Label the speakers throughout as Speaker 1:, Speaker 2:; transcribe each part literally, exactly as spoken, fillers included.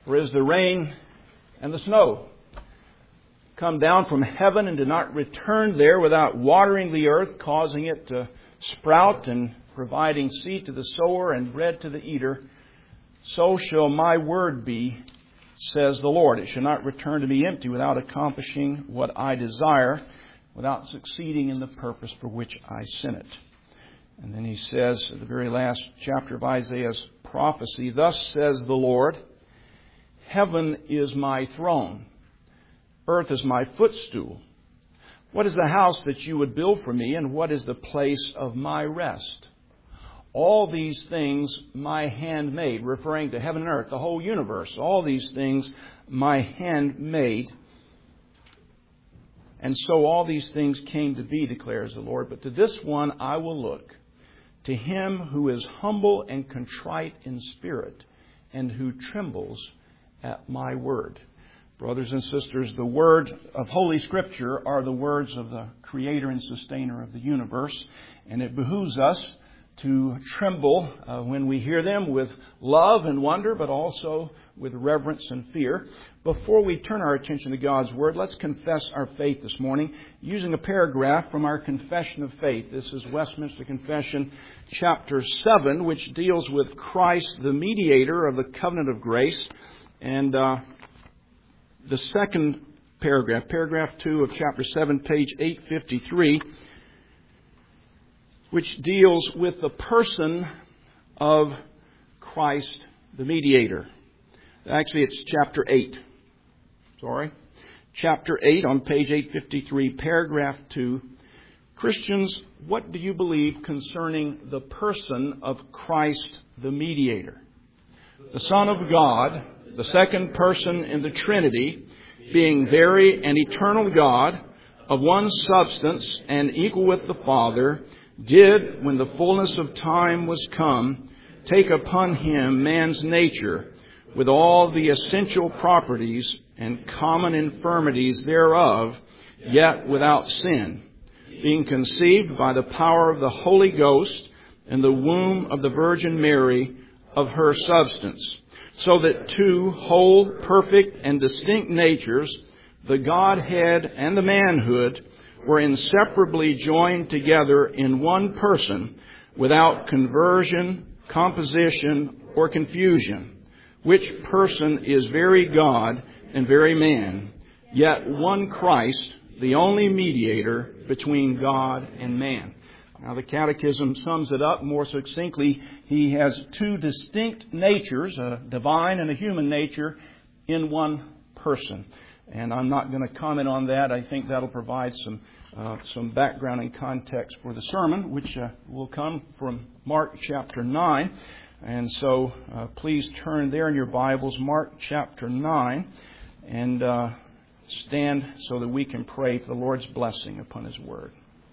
Speaker 1: For as the rain and the snow come down from heaven and do not return there without watering the earth, causing it to sprout and providing seed to the sower and bread to the eater, so shall my word be, says the Lord. It shall not return to me empty without accomplishing what I desire, without succeeding in the purpose for which I sent it. And then he says at the very last chapter of Isaiah's prophecy, thus says the Lord, heaven is my throne, earth is my footstool. What is the house that you would build for me, and what is the place of my rest? All these things my hand made, referring to heaven and earth, the whole universe. All these things my hand made. And so all these things came to be, declares the Lord. But to this one I will look, to him who is humble and contrite in spirit, and who trembles at my word. Brothers and sisters, the word of Holy Scripture are the words of the Creator and Sustainer of the universe. And it behooves us to tremble uh, when we hear them with love and wonder, but also with reverence and fear. Before we turn our attention to God's Word, let's confess our faith this morning using a paragraph from our Confession of Faith. This is Westminster Confession, chapter seven, which deals with Christ, the mediator of the covenant of grace. And uh, the second paragraph, paragraph two of chapter seven, page eight fifty-three, which deals with the person of Christ, the mediator. Actually, it's chapter eight. Sorry. Chapter eight on page eight fifty-three, paragraph two. Christians, what do you believe concerning the person of Christ, the mediator? The Son of God, the second person in the Trinity, being very and eternal God, of one substance and equal with the Father, did, when the fullness of time was come, take upon him man's nature, with all the essential properties and common infirmities thereof, yet without sin, being conceived by the power of the Holy Ghost in the womb of the Virgin Mary of her substance, so that two whole, perfect, and distinct natures, the Godhead and the manhood, were inseparably joined together in one person, without conversion, composition, or confusion, which person is very God and very man, yet one Christ, the only mediator between God and man. Now, the Catechism sums it up more succinctly. He has two distinct natures, a divine and a human nature, in one person. And I'm not going to comment on that. I think that'll provide some uh, some background and context for the sermon, which uh, will come from Mark chapter nine. And so uh, please turn there in your Bibles, Mark chapter nine, and uh, stand so that we can pray for the Lord's blessing upon His Word.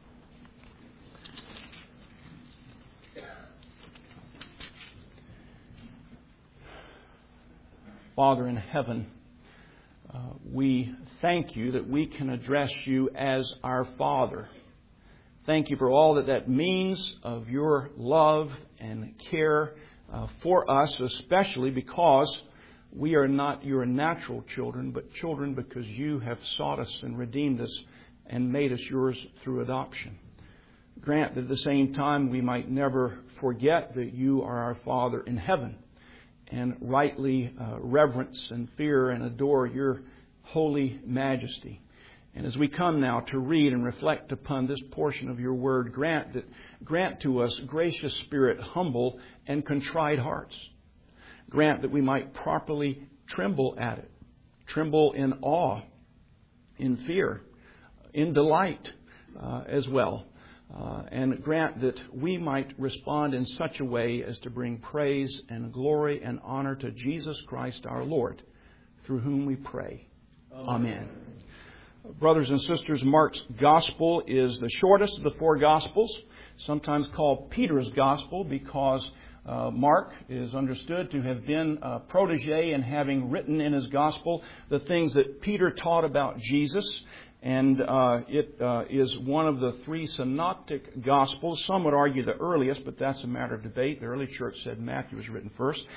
Speaker 1: Father in heaven, uh, we thank you that we can address you as our Father. Thank you for all that that means of your love and care uh, for us, especially because we are not your natural children, but children because you have sought us and redeemed us and made us yours through adoption. Grant that at the same time we might never forget that you are our Father in heaven, and rightly uh, reverence and fear and adore your holy majesty. And as we come now to read and reflect upon this portion of your word, grant that grant to us, gracious Spirit, humble and contrite hearts. Grant that we might properly tremble at it, tremble in awe, in fear, in delight uh, as well. Uh, and grant that we might respond in such a way as to bring praise and glory and honor to Jesus Christ our Lord, through whom we pray. Amen. Amen. Brothers and sisters, Mark's Gospel is the shortest of the four Gospels, sometimes called Peter's Gospel because uh, Mark is understood to have been a protege in having written in his Gospel the things that Peter taught about Jesus. And uh, it uh, is one of the three synoptic Gospels. Some would argue the earliest, but that's a matter of debate. The early church said Matthew was written first.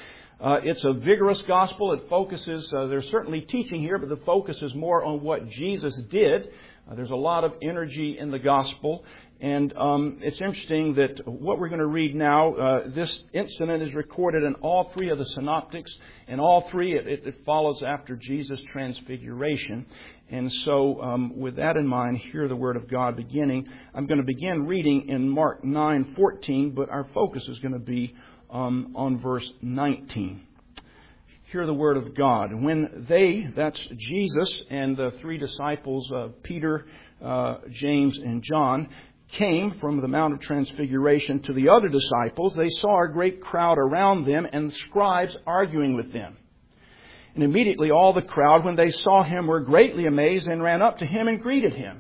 Speaker 1: Uh, it's a vigorous gospel. It focuses, uh, there's certainly teaching here, but the focus is more on what Jesus did. Uh, there's a lot of energy in the gospel. And um, it's interesting that what we're going to read now, uh, this incident is recorded in all three of the synoptics. In all three, it, it, it follows after Jesus' transfiguration. And so um, with that in mind, hear the Word of God beginning. I'm going to begin reading in Mark nine fourteen, but our focus is going to be um, on verse nineteen. Hear the Word of God. When they, that's Jesus and the three disciples, uh, Peter, uh, James, and John, came from the Mount of Transfiguration to the other disciples, they saw a great crowd around them and the scribes arguing with them. And immediately all the crowd, when they saw him, were greatly amazed and ran up to him and greeted him.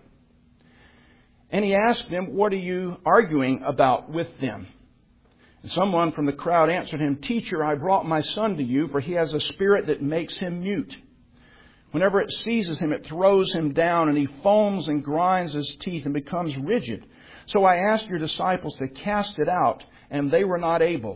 Speaker 1: And he asked them, "What are you arguing about with them?" And someone from the crowd answered him, "Teacher, I brought my son to you, for he has a spirit that makes him mute. Whenever it seizes him, it throws him down, and he foams and grinds his teeth and becomes rigid. So I asked your disciples to cast it out, and they were not able."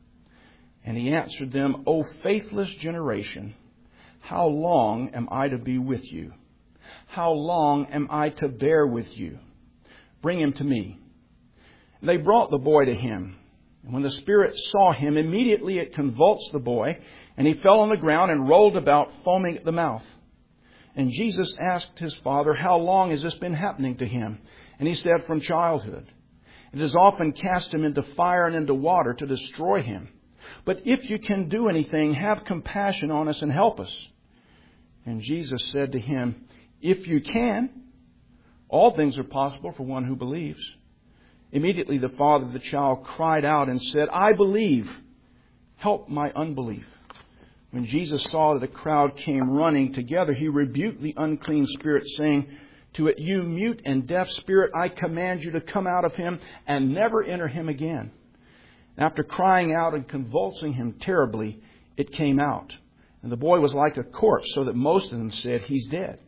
Speaker 1: And he answered them, "O faithless generation, how long am I to be with you? How long am I to bear with you? Bring him to me." And they brought the boy to him. And when the spirit saw him, immediately it convulsed the boy, and he fell on the ground and rolled about, foaming at the mouth. And Jesus asked his father, "How long has this been happening to him?" And he said, "From childhood. It has often cast him into fire and into water to destroy him. But if you can do anything, have compassion on us and help us." And Jesus said to him, "If you can, all things are possible for one who believes." Immediately the father of the child cried out and said, "I believe. Help my unbelief." When Jesus saw that the crowd came running together, he rebuked the unclean spirit, saying to it, "You mute and deaf spirit, I command you to come out of him and never enter him again." After crying out and convulsing him terribly, it came out. And the boy was like a corpse, so that most of them said, "He's dead."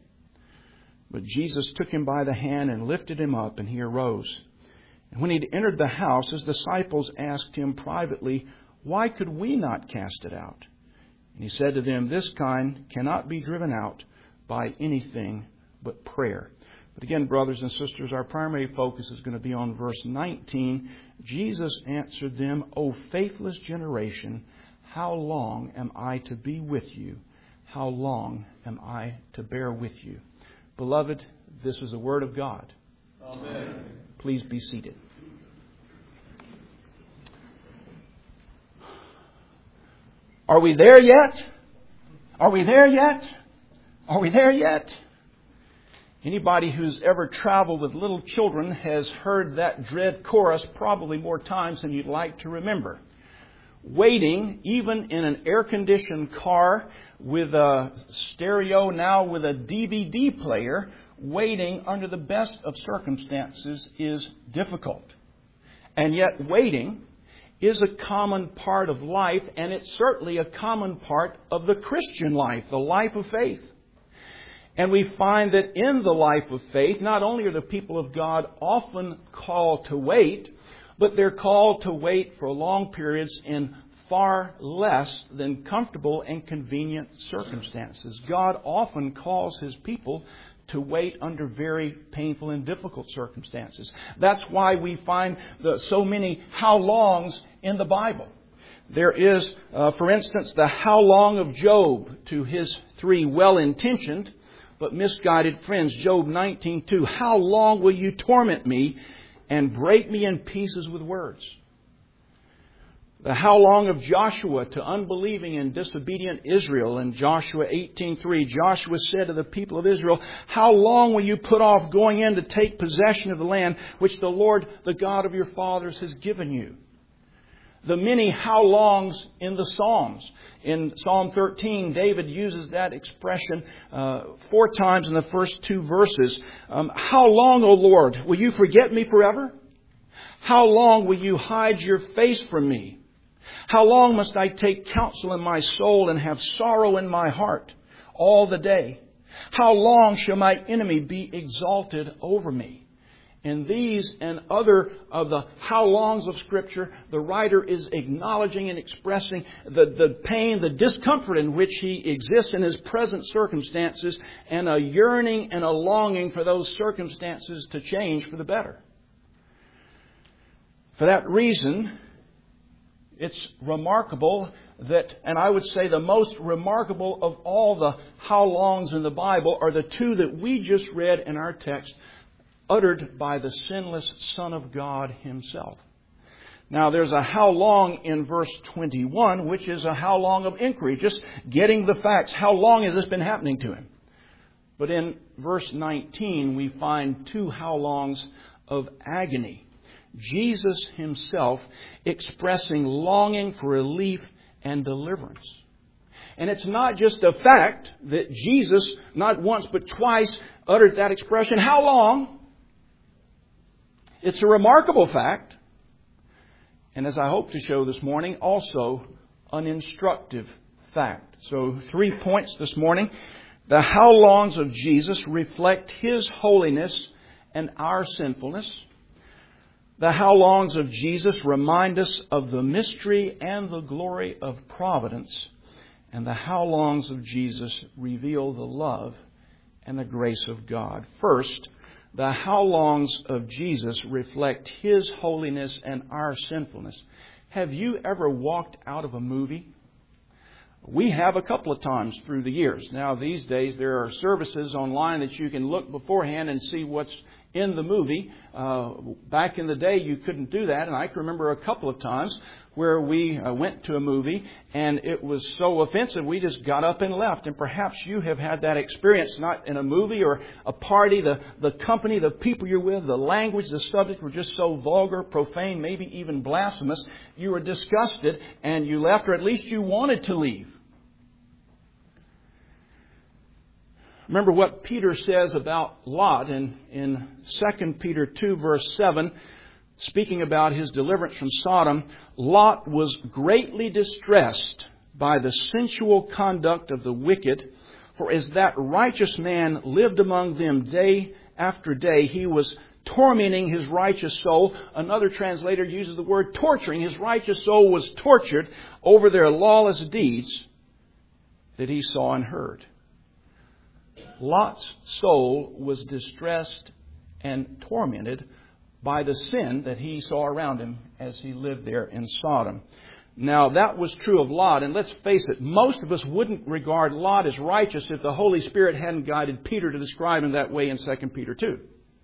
Speaker 1: But Jesus took him by the hand and lifted him up, and he arose. And when he'd entered the house, his disciples asked him privately, "Why could we not cast it out?" And he said to them, "This kind cannot be driven out by anything but prayer." But again, brothers and sisters, our primary focus is going to be on verse nineteen. Jesus answered them, "O faithless generation, how long am I to be with you? How long am I to bear with you?" Beloved, this is the Word of God. Amen. Please be seated. Are we there yet? Are we there yet? Are we there yet? Anybody who's ever traveled with little children has heard that dread chorus probably more times than you'd like to remember. Waiting, even in an air-conditioned car with a stereo, now with a D V D player, waiting under the best of circumstances is difficult. And yet waiting is a common part of life, and it's certainly a common part of the Christian life, the life of faith. And we find that in the life of faith, not only are the people of God often called to wait, but they're called to wait for long periods in far less than comfortable and convenient circumstances. God often calls His people to wait under very painful and difficult circumstances. That's why we find the, so many how longs in the Bible. There is, uh, for instance, the how long of Job to his three well-intentioned but misguided friends. Job nineteen two. How long will you torment me and break me in pieces with words? The how long of Joshua to unbelieving and disobedient Israel. In Joshua eighteen three, Joshua said to the people of Israel, how long will you put off going in to take possession of the land which the Lord, the God of your fathers, has given you? The many how longs in the Psalms. In Psalm thirteen, David uses that expression uh, four times in the first two verses. Um, how long, O Lord, will you forget me forever? How long will you hide your face from me? How long must I take counsel in my soul and have sorrow in my heart all the day? How long shall my enemy be exalted over me? In these and other of the how longs of Scripture, the writer is acknowledging and expressing the, the pain, the discomfort in which he exists in his present circumstances, and a yearning and a longing for those circumstances to change for the better. For that reason, it's remarkable that, and I would say the most remarkable of all the how longs in the Bible are the two that we just read in our text, uttered by the sinless Son of God Himself. Now, there's a how long in verse twenty-one, which is a how long of inquiry, just getting the facts. How long has this been happening to Him? But in verse nineteen, we find two how longs of agony. Jesus Himself expressing longing for relief and deliverance. And it's not just a fact that Jesus, not once but twice, uttered that expression, how long? It's a remarkable fact, and as I hope to show this morning, also an instructive fact. So three points this morning. The how longs of Jesus reflect His holiness and our sinfulness. The how longs of Jesus remind us of the mystery and the glory of providence. And the how longs of Jesus reveal the love and the grace of God. First, the how longs of Jesus reflect His holiness and our sinfulness. Have you ever walked out of a movie? We have a couple of times through the years. Now, these days, there are services online that you can look beforehand and see what's in the movie. Uh, back in the day, you couldn't do that. And I can remember a couple of times where we uh, went to a movie and it was so offensive, we just got up and left. And perhaps you have had that experience, not in a movie or a party. The, the company, the people you're with, the language, the subject were just so vulgar, profane, maybe even blasphemous. You were disgusted and you left, or at least you wanted to leave. Remember what Peter says about Lot in, in Second Peter two, verse seven, speaking about his deliverance from Sodom. Lot was greatly distressed by the sensual conduct of the wicked, for as that righteous man lived among them day after day, he was tormenting his righteous soul. Another translator uses the word torturing. His righteous soul was tortured over their lawless deeds that he saw and heard. Lot's soul was distressed and tormented by the sin that he saw around him as he lived there in Sodom. Now, that was true of Lot, and let's face it, most of us wouldn't regard Lot as righteous if the Holy Spirit hadn't guided Peter to describe him that way in Second Peter two.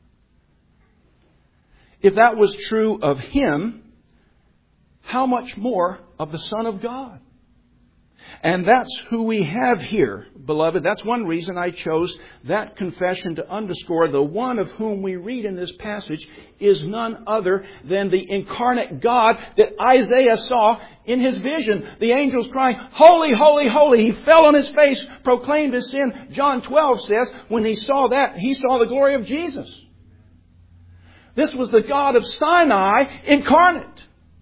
Speaker 1: If that was true of him, how much more of the Son of God? And that's who we have here, beloved. That's one reason I chose that confession to underscore the one of whom we read in this passage is none other than the incarnate God that Isaiah saw in his vision. The angels crying, "Holy, holy, holy." He fell on his face, proclaimed his sin. John twelve says, when he saw that, he saw the glory of Jesus. This was the God of Sinai incarnate.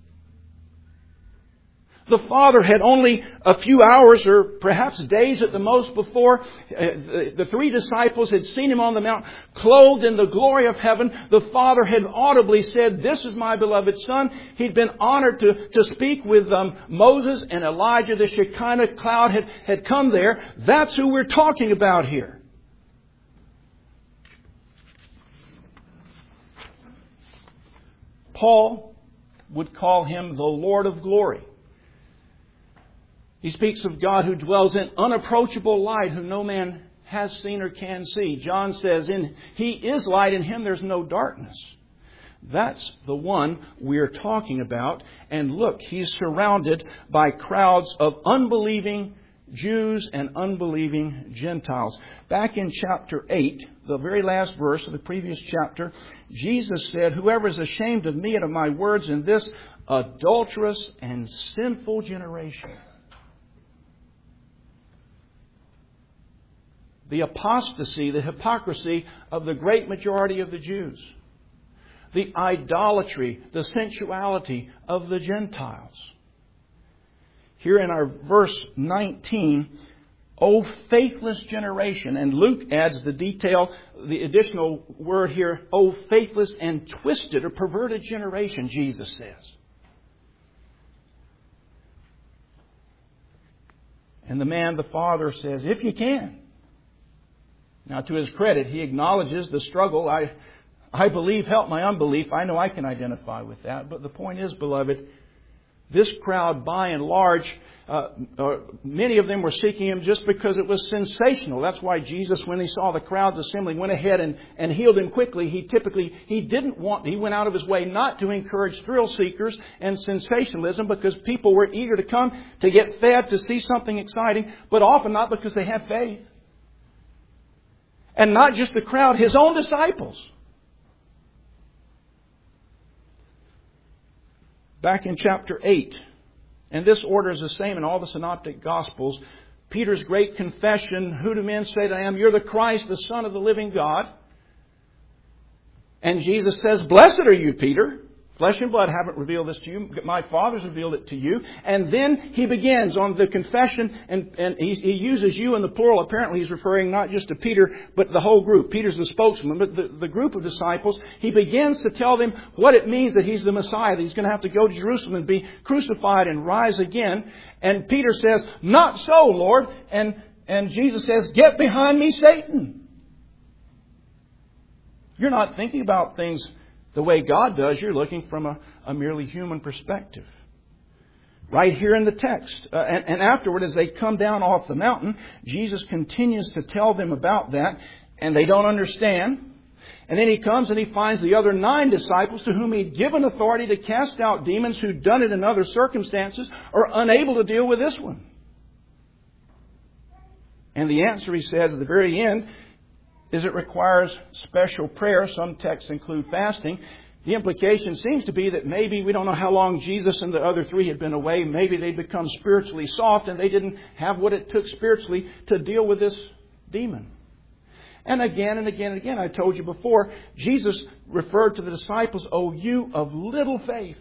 Speaker 1: The Father had only a few hours or perhaps days at the most before. Uh, the, the three disciples had seen Him on the mount, clothed in the glory of heaven. The Father had audibly said, "This is my beloved Son." He'd been honored to, to speak with um, Moses and Elijah. The Shekinah cloud had, had come there. That's who we're talking about here. Paul would call Him the Lord of glory. He speaks of God who dwells in unapproachable light, whom no man has seen or can see. John says, "In He is light, in Him there's no darkness." That's the one we're talking about. And look, He's surrounded by crowds of unbelieving Jews and unbelieving Gentiles. Back in chapter eight, the very last verse of the previous chapter, Jesus said, "Whoever is ashamed of me and of my words in this adulterous and sinful generation." The apostasy, the hypocrisy of the great majority of the Jews. The idolatry, the sensuality of the Gentiles. Here in our verse nineteen, O faithless generation. And Luke adds the detail, the additional word here, O faithless and twisted or perverted generation, Jesus says. And the man, the father, says, if you can. Now, to his credit, he acknowledges the struggle. I, I believe, help my unbelief. I know I can identify with that. But the point is, beloved, this crowd, by and large, uh, uh, many of them were seeking Him just because it was sensational. That's why Jesus, when He saw the crowds assembling, went ahead and, and healed them quickly. He typically, He didn't want, He went out of His way not to encourage thrill seekers and sensationalism, because people were eager to come to get fed, to see something exciting, but often not because they have faith. And not just the crowd, His own disciples. Back in chapter eight, and this order is the same in all the synoptic Gospels, Peter's great confession, who do men say that I am? You're the Christ, the Son of the living God. And Jesus says, blessed are you, Peter. Flesh and blood haven't revealed this to you. My Father's revealed it to you. And then he begins on the confession, and, and he, he uses you in the plural. Apparently he's referring not just to Peter, but the whole group. Peter's the spokesman, but the, the group of disciples. He begins to tell them what it means that He's the Messiah, that He's going to have to go to Jerusalem and be crucified and rise again. And Peter says, not so, Lord. And, and Jesus says, get behind me, Satan. You're not thinking about things the way God does. You're looking from a, a merely human perspective. Right here in the text. Uh, and, and afterward, as they come down off the mountain, Jesus continues to tell them about that, and they don't understand. And then He comes and He finds the other nine disciples to whom He'd given authority to cast out demons, who'd done it in other circumstances, are unable to deal with this one. And the answer, he says at the very end, is it requires special prayer. Some texts include fasting. The implication seems to be that maybe, we don't know how long Jesus and the other three had been away, maybe they'd become spiritually soft and they didn't have what it took spiritually to deal with this demon. And again and again and again, I told you before, Jesus referred to the disciples, O you of little faith.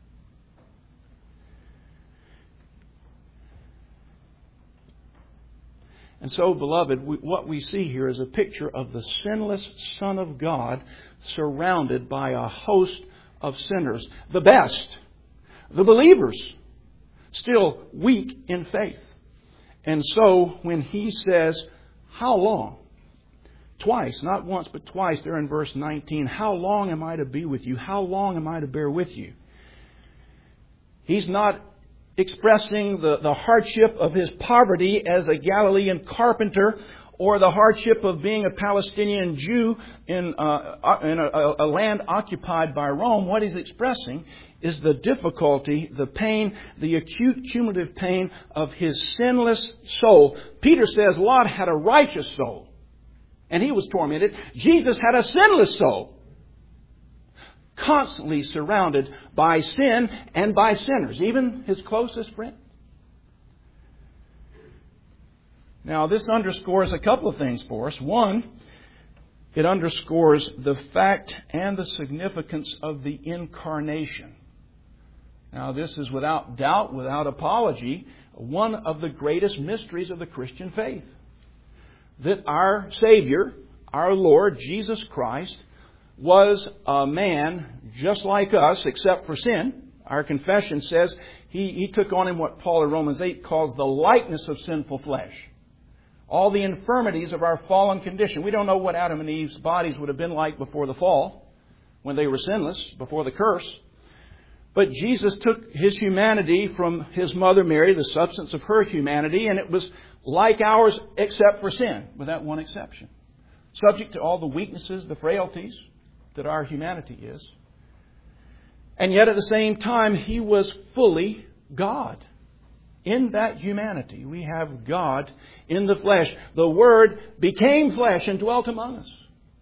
Speaker 1: And so, beloved, we, what we see here is a picture of the sinless Son of God surrounded by a host of sinners. The best, the believers, still weak in faith. And so, when He says, how long? Twice, not once, but twice, there in verse nineteen, how long am I to be with you? How long am I to bear with you? He's not expressing the, the hardship of his poverty as a Galilean carpenter, or the hardship of being a Palestinian Jew in, uh, in a, a land occupied by Rome. What he's expressing is the difficulty, the pain, the acute cumulative pain of his sinless soul. Peter says Lot had a righteous soul, and he was tormented. Jesus had a sinless soul, constantly surrounded by sin and by sinners, even His closest friend. Now, this underscores a couple of things for us. One, it underscores the fact and the significance of the incarnation. Now, this is without doubt, without apology, one of the greatest mysteries of the Christian faith. That our Savior, our Lord, Jesus Christ, was a man just like us, except for sin. Our confession says he, he took on Him what Paul in Romans eight calls the likeness of sinful flesh. All the infirmities of our fallen condition. We don't know what Adam and Eve's bodies would have been like before the fall, when they were sinless, before the curse. But Jesus took His humanity from His mother Mary, the substance of her humanity, and it was like ours except for sin, with that one exception. Subject to all the weaknesses, the frailties that our humanity is. And yet at the same time, He was fully God. In that humanity, we have God in the flesh. The Word became flesh and dwelt among us.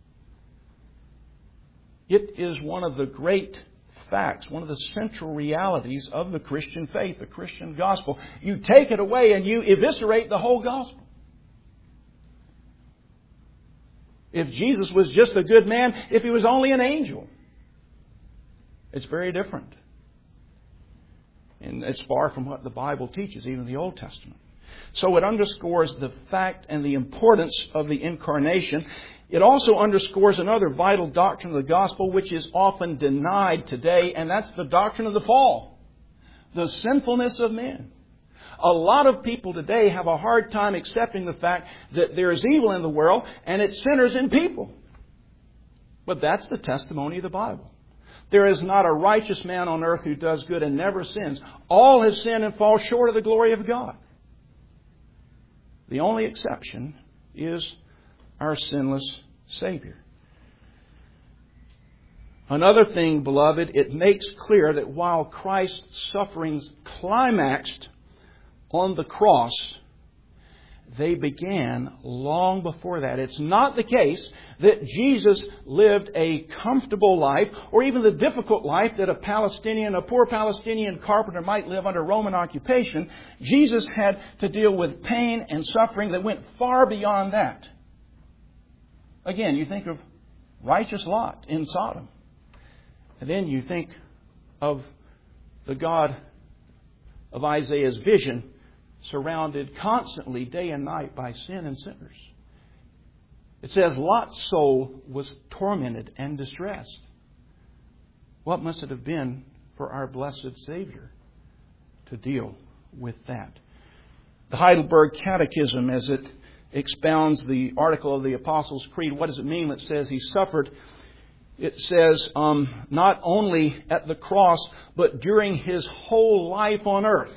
Speaker 1: It is one of the great facts, one of the central realities of the Christian faith, the Christian gospel. You take it away and you eviscerate the whole gospel. If Jesus was just a good man, if He was only an angel, it's very different. And it's far from what the Bible teaches, even the Old Testament. So it underscores the fact and the importance of the incarnation. It also underscores another vital doctrine of the gospel, which is often denied today, and that's the doctrine of the fall. The sinfulness of men. A lot of people today have a hard time accepting the fact that there is evil in the world and it's sinners in people. But that's the testimony of the Bible. There is not a righteous man on earth who does good and never sins. All have sinned and fall short of the glory of God. The only exception is our sinless Savior. Another thing, beloved, it makes clear that while Christ's sufferings climaxed on the cross, they began long before that. It's not the case that Jesus lived a comfortable life or even the difficult life that a Palestinian, a poor Palestinian carpenter might live under Roman occupation. Jesus had to deal with pain and suffering that went far beyond that. Again, you think of righteous Lot in Sodom. And then you think of the God of Isaiah's vision surrounded constantly day and night by sin and sinners. It says Lot's soul was tormented and distressed. What must it have been for our blessed Savior to deal with that? The Heidelberg Catechism, as it expounds the article of the Apostles' Creed, what does it mean that says He suffered? It says um, not only at the cross, but during His whole life on earth,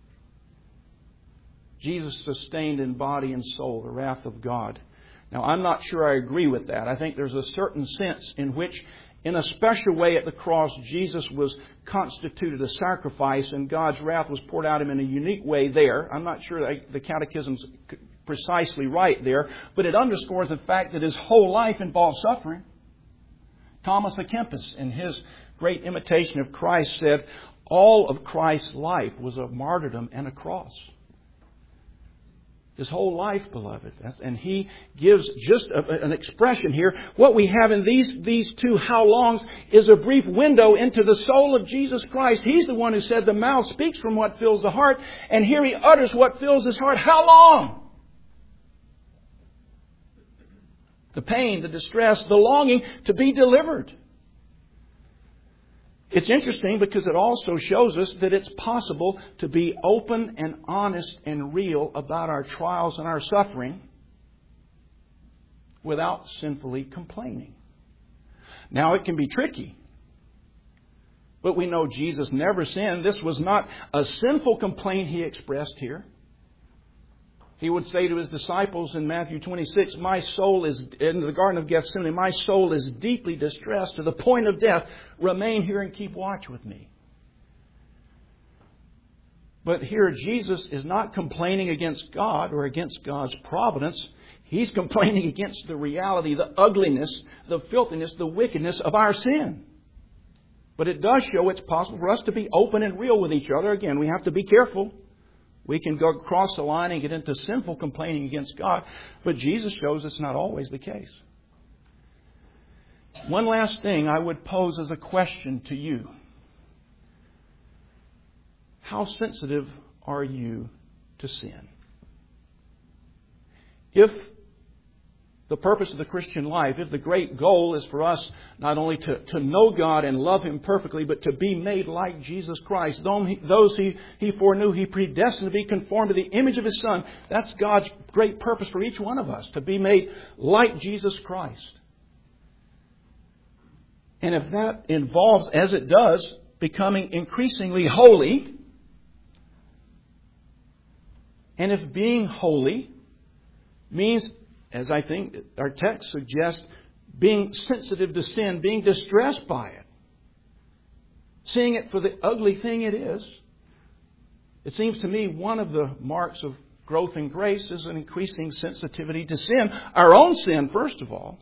Speaker 1: Jesus sustained in body and soul the wrath of God. Now, I'm not sure I agree with that. I think there's a certain sense in which, in a special way at the cross, Jesus was constituted a sacrifice and God's wrath was poured out on Him in a unique way there. I'm not sure that the Catechism's precisely right there, but it underscores the fact that His whole life involved suffering. Thomas à Kempis, in his great imitation of Christ, said, all of Christ's life was a martyrdom and a cross. His whole life, beloved. And he gives just a, an expression here. What we have in these, these two how longs is a brief window into the soul of Jesus Christ. He's the one who said the mouth speaks from what fills the heart. And here He utters what fills His heart. How long? The pain, the distress, the longing to be delivered. It's interesting because it also shows us that it's possible to be open and honest and real about our trials and our suffering without sinfully complaining. Now, it can be tricky, but we know Jesus never sinned. This was not a sinful complaint He expressed here. He would say to His disciples in Matthew twenty-six, my soul is, in the Garden of Gethsemane, my soul is deeply distressed to the point of death. Remain here and keep watch with me. But here Jesus is not complaining against God or against God's providence. He's complaining against the reality, the ugliness, the filthiness, the wickedness of our sin. But it does show it's possible for us to be open and real with each other. Again, we have to be careful. We can go across the line and get into sinful complaining against God. But Jesus shows it's not always the case. One last thing I would pose as a question to you. How sensitive are you to sin? If the purpose of the Christian life, if the great goal is for us not only to, to know God and love Him perfectly, but to be made like Jesus Christ, those He, he foreknew, He predestined to be conformed to the image of His Son. That's God's great purpose for each one of us, to be made like Jesus Christ. And if that involves, as it does, becoming increasingly holy, and if being holy means, as I think our text suggests, being sensitive to sin, being distressed by it, seeing it for the ugly thing it is, it seems to me one of the marks of growth in grace is an increasing sensitivity to sin. Our own sin, first of all,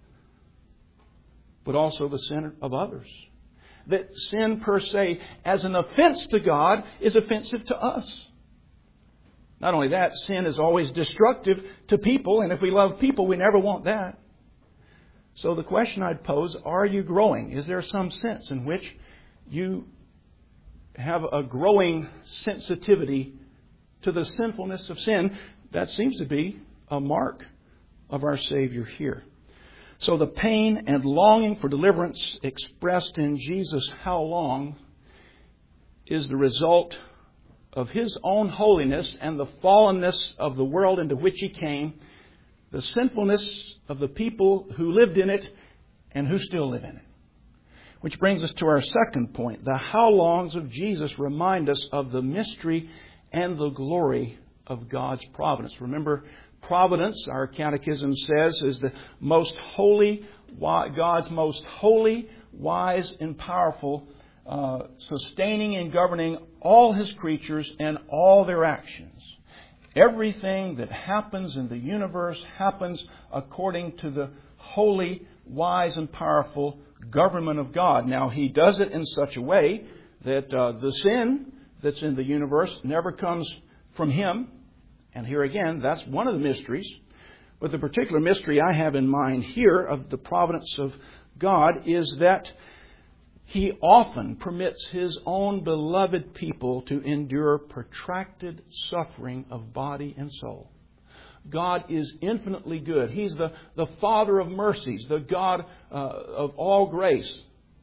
Speaker 1: but also the sin of others. That sin per se, as an offense to God, is offensive to us. Not only that, sin is always destructive to people, and if we love people, we never want that. So the question I'd pose, are you growing? Is there some sense in which you have a growing sensitivity to the sinfulness of sin. That seems to be a mark of our Savior here. So the pain and longing for deliverance expressed in Jesus' how long is the result of His own holiness and the fallenness of the world into which He came, the sinfulness of the people who lived in it and who still live in it. Which brings us to our second point. The how longs of Jesus remind us of the mystery and the glory of God's providence. Remember, providence, our catechism says, is the most holy, God's most holy, wise, and powerful, uh, sustaining and governing all His creatures and all their actions. Everything that happens in the universe happens according to the holy, wise, and powerful government of God. Now, He does it in such a way that uh, the sin that's in the universe never comes from Him. And here again, that's one of the mysteries. But the particular mystery I have in mind here of the providence of God is that He often permits His own beloved people to endure protracted suffering of body and soul. God is infinitely good. He's the, the Father of mercies, the God uh, of all grace.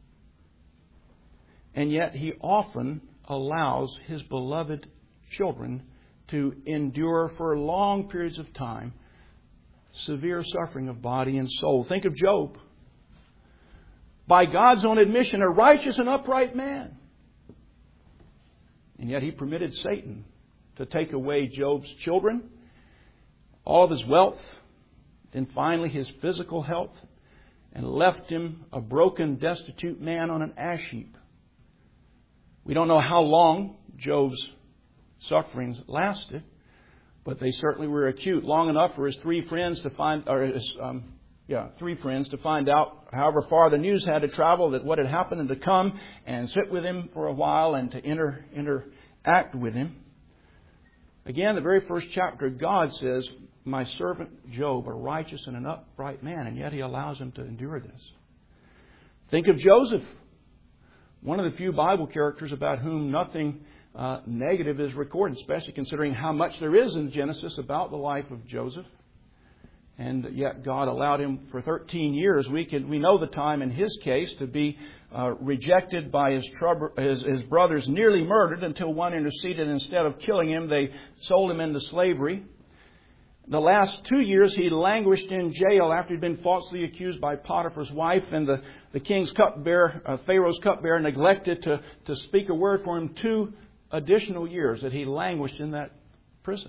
Speaker 1: And yet He often allows His beloved children to endure for long periods of time severe suffering of body and soul. Think of Job. By God's own admission, a righteous and upright man. And yet He permitted Satan to take away Job's children, all of his wealth, then finally his physical health, and left him a broken, destitute man on an ash heap. We don't know how long Job's sufferings lasted, but they certainly were acute, long enough for his three friends to find, or his, um, yeah, three friends to find out, however far the news had to travel, that what had happened, and to come and sit with him for a while and to inter, interact with him. Again, the very first chapter, God says, "My servant Job, a righteous and an upright man," and yet He allows him to endure this. Think of Joseph, one of the few Bible characters about whom nothing uh, negative is recorded, especially considering how much there is in Genesis about the life of Joseph. And yet God allowed him for thirteen years. We can we know the time in his case to be uh, rejected by his, trouble, his his brothers, nearly murdered, until one interceded. Instead of killing him, they sold him into slavery. The last two years he languished in jail after he'd been falsely accused by Potiphar's wife, and the, the king's cupbearer, uh, Pharaoh's cupbearer, neglected to, to speak a word for him. Two additional years that he languished in that prison.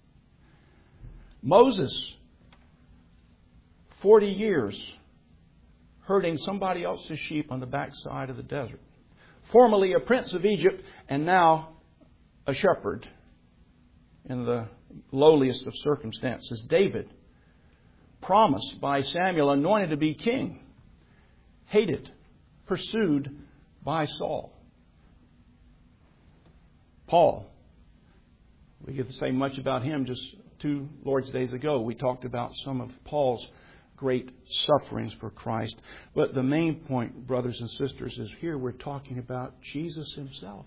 Speaker 1: Moses, forty years herding somebody else's sheep on the backside of the desert. Formerly a prince of Egypt, and now a shepherd in the lowliest of circumstances. David, promised by Samuel, anointed to be king, hated, pursued by Saul. Paul, we get to say much about him just two Lord's days ago. We talked about some of Paul's great sufferings for Christ. But the main point, brothers and sisters, is here we're talking about Jesus Himself.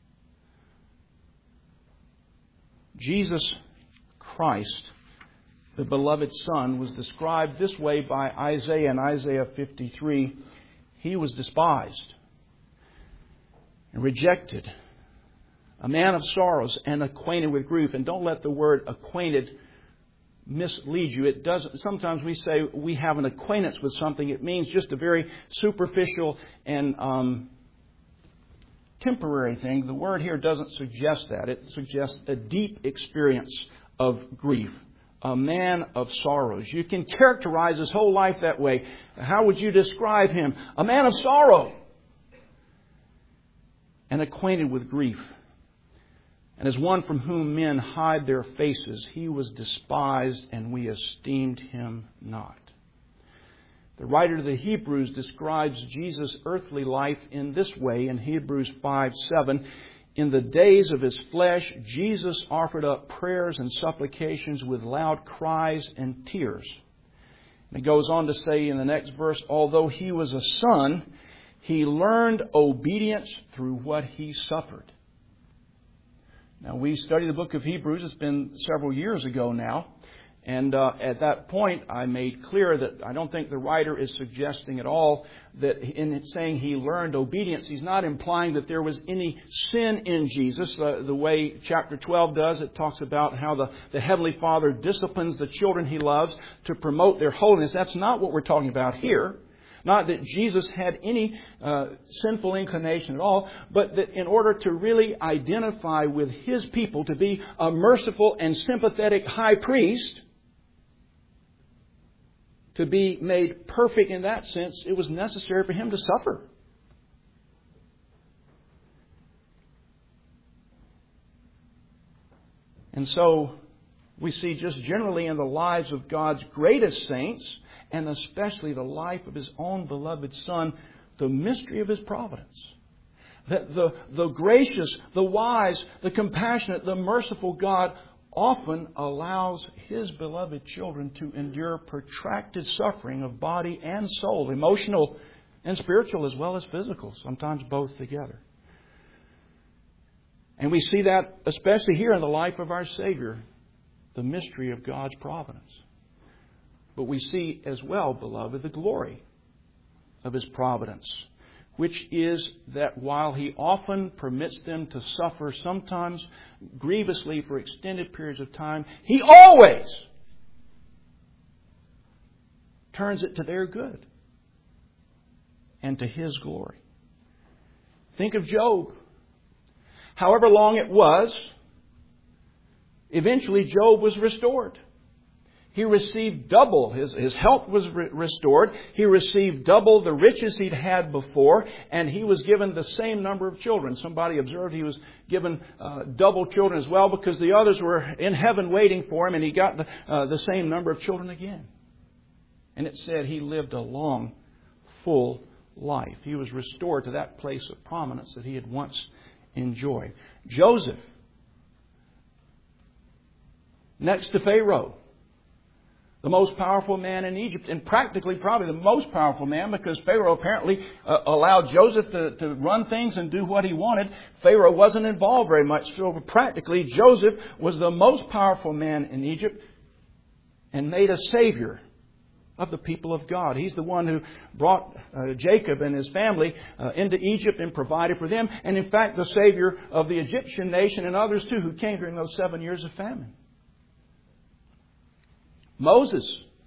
Speaker 1: Jesus Christ, the beloved Son, was described this way by Isaiah in Isaiah fifty-three. He was despised and rejected, a man of sorrows and acquainted with grief. And don't let the word acquainted mislead you. It doesn't. Sometimes we say we have an acquaintance with something. It means just a very superficial and um, temporary thing. The word here doesn't suggest that. It suggests a deep experience of grief. A man of sorrows. You can characterize his whole life that way. How would you describe him? A man of sorrow and acquainted with grief. And as one from whom men hide their faces, He was despised, and we esteemed Him not. The writer of the Hebrews describes Jesus' earthly life in this way in Hebrews five seven. In the days of His flesh, Jesus offered up prayers and supplications with loud cries and tears. And it goes on to say in the next verse, although He was a son, He learned obedience through what He suffered. Now, we studied the book of Hebrews. It's been several years ago now. And uh, at that point, I made clear that I don't think the writer is suggesting at all that in saying he learned obedience, he's not implying that there was any sin in Jesus. Uh, the way chapter twelve does, it talks about how the, the Heavenly Father disciplines the children He loves to promote their holiness. That's not what we're talking about here. Not that Jesus had any uh, sinful inclination at all, but that in order to really identify with His people, to be a merciful and sympathetic high priest, to be made perfect in that sense, it was necessary for Him to suffer. And so we see just generally in the lives of God's greatest saints, and especially the life of His own beloved Son, the mystery of His providence. That the, the gracious, the wise, the compassionate, the merciful God often allows His beloved children to endure protracted suffering of body and soul, emotional and spiritual as well as physical, sometimes both together. And we see that especially here in the life of our Savior, the mystery of God's providence. But we see as well, beloved, the glory of His providence, which is that while He often permits them to suffer, sometimes grievously for extended periods of time, He always turns it to their good and to His glory. Think of Job. However long it was, eventually Job was restored. He received double. His, his health was re- restored. He received double the riches he'd had before. And he was given the same number of children. Somebody observed he was given uh, double children as well because the others were in heaven waiting for him. And he got the, uh, the same number of children again. And it said he lived a long, full life. He was restored to that place of prominence that he had once enjoyed. Joseph, next to Pharaoh, the most powerful man in Egypt, and practically probably the most powerful man because Pharaoh apparently uh, allowed Joseph to, to run things and do what he wanted. Pharaoh wasn't involved very much. So practically Joseph was the most powerful man in Egypt and made a savior of the people of God. He's the one who brought uh, Jacob and his family uh, into Egypt and provided for them. And in fact, the savior of the Egyptian nation and others too who came during those seven years of famine. Moses.